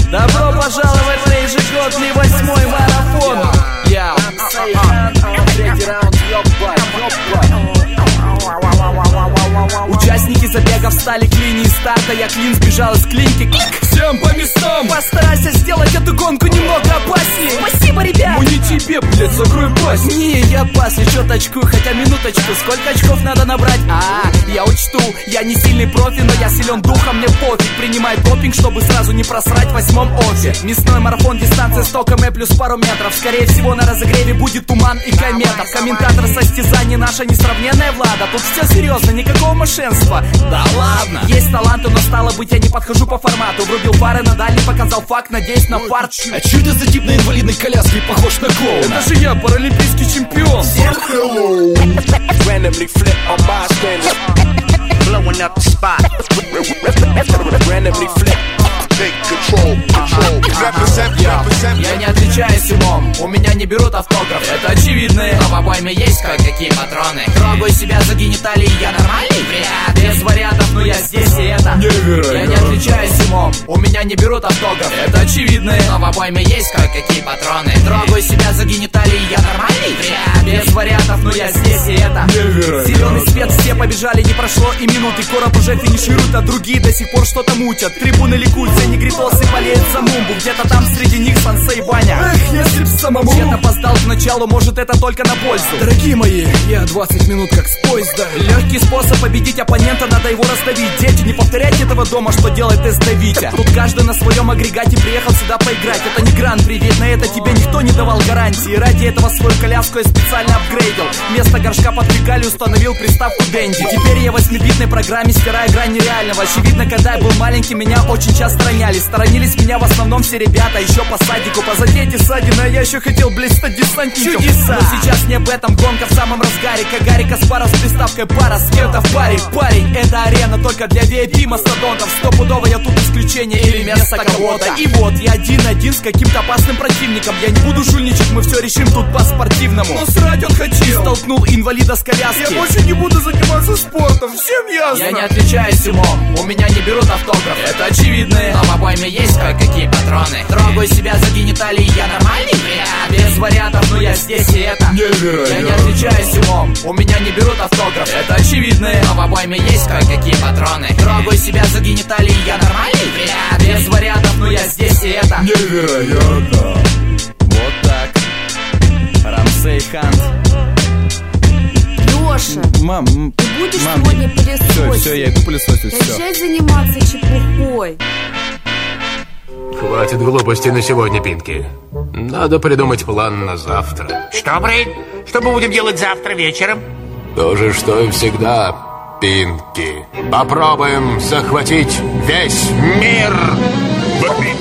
Добро пожаловать на ежегодный 8-й марафон. Третий раунд, ёбать. Участники забега встали к линии старта. Я клин сбежал из клиники. Всем по местам. Постарайся сделать эту гонку немного опаснее. Спасибо, ребят. Не тебе, блядь, закрой пасть. Не, я пас, еще точкую, хотя минуточку. Сколько очков надо набрать? Я учту. Я не сильный профи, но я силен духом, мне пофиг. Принимай допинг, чтобы сразу не просрать в 8-м офе. Мясной марафон, дистанция 100 км плюс пару метров. Скорее всего на разогреве будет туман и комета. Комментатор состязаний наша несравненная Влада. Тут все серьезно, никакого мошенства. Да ладно. Есть таланты, но стало быть я не подхожу по формату. Врубил пары на дальний, показал факт, надеюсь на фарт. А чё это за тип на инвалидной коляске похож на клоуна? Это же я, паралимпийский чемпион. Всем hello. Randomly flip on bystanders, blowing up the spot. Randomly flip. Take control. Я не отличаюсь умом, у меня не берут автограф. Это очевидно, но в обойме есть кое-какие патроны. Трогаю себя за гениталии, я нормальный? Без вариантов, но я здесь и это. Я не отличаюсь умом, у меня не берут автограф. Это очевидно, но в обойме есть кое-какие патроны. Трогаю себя за гениталии, я нормальный? Без вариантов, но я здесь и это. Зеленый свет, все побежали, не прошло и минуты. Короб уже финиширует, а другие до сих пор что-то мутят. Трибуны ликуют, все негритосы болеют за мумбу. Где-то там среди них Сансей Ваня. Эх, если б самому. Чет опоздал к началу, может это только на пользу. Дорогие мои, я 20 минут как с поезда. Легкий способ победить оппонента, надо его раздавить. Дети, не повторяйте этого дома, что делает ТСТ Витя. Тут каждый на своем агрегате приехал сюда поиграть. Это не гран-при, ведь на это тебе никто не давал гарантии. Ради этого свою коляску я специально апгрейдил. Вместо горшка под фекалью установил приставку Дэнди. Теперь я в 8-битной программе стираю грань нереального. Очевидно, когда я был маленький, меня очень часто роняли. Сторонились меня в основном все ребята, еще по садику. Позади эти ссадины, а я еще хотел, блядь, стать десантником. Чудеса! Но сейчас не об этом, гонка в самом разгаре. Кагари Каспаров с приставкой пара с кем-то в паре. Парень, это арена только для VIP мастодонтов. Стопудово я тут исключение или место кого-то. И вот, я один-один с каким-то опасным противником. Я не буду жульничать, мы все решим тут по-спортивному. Но срать он хотел. Столкнул инвалида с коляски. Я больше не буду заниматься спортом, всем ясно. Я не отличаюсь умом, у меня не берут автограф. Это очевидно, но в обойме есть кое-какие патроны. Трогаю себя за гениталии, я нормальный? Без вариантов, но я здесь и это. Я не отличаюсь умом, у меня не берут автограф. Это очевидно, но в обойме есть кое-какие патроны. Трогаю себя за гениталии, я нормальный? Без вариантов, но я здесь и это. Невероятно. Вот так. Рамсей Хант. Лёша, Мам, ты будешь сегодня пылесосить? все, я иду пылесосить, все. Кончай заниматься чепухой. Хватит глупостей на сегодня, Пинки. Надо придумать план на завтра. Что, Брейн? Что мы будем делать завтра вечером? То же, что и всегда, Пинки. Попробуем захватить весь мир.